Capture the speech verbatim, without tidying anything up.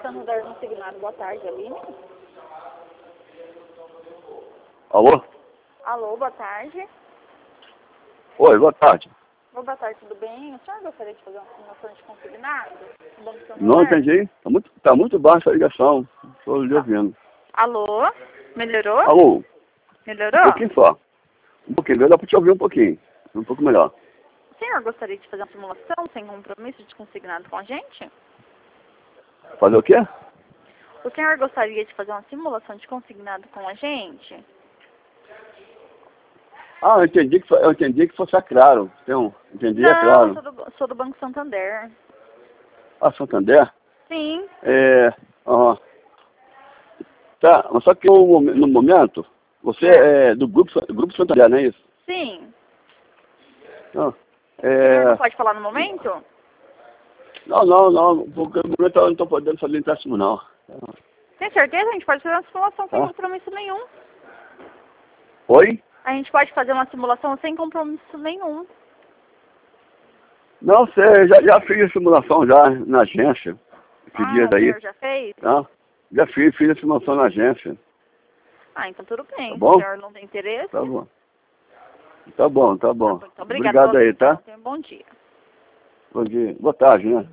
Santander no Signado. Boa tarde, Aline. Alô? Alô, boa tarde. Oi, boa tarde. Boa tarde, tudo bem? O senhor gostaria de fazer uma simulação de consignado? no Banco Santander? Não entendi. Tá muito, tá muito baixa a ligação. Estou lhe Tá. ouvindo. Alô? Melhorou? Alô? Melhorou? Um pouquinho só. Um pouquinho. Dá para te ouvir um pouquinho. Um pouco melhor. O senhor gostaria de fazer uma simulação sem compromisso de consignado com a gente? Fazer o quê? O senhor gostaria de fazer uma simulação de consignado com a gente? Ah, eu entendi que, fo- eu entendi que fosse a Claro. Então, entendi, é Não, claro. sou do, sou do Banco Santander. Ah, Santander? Sim. É. Aham. Tá, mas só que no, momen- no momento, você É. é do Grupo, Sa- Grupo Santander, não é isso? Sim. Não. O senhor não É. pode falar no momento? Não, não, não. Porque no momento eu não estou podendo fazer empréstimo, não. Tem certeza? A gente pode fazer uma simulação sem Tá. compromisso nenhum. Oi? A gente pode fazer uma simulação sem compromisso nenhum. Não sei, já, já fiz a simulação já na agência. Esses Ah, dias o aí. senhor já fez? Tá? Já fiz, fiz a simulação na agência. Ah, então tudo bem. Tá Se bom? o senhor não tem interesse, Tá bom. Tá bom, tá tá bom. bom. Então, obrigada Obrigado pela aí, atenção. tá? Tenha um bom dia. Bom dia. Boa tarde, né?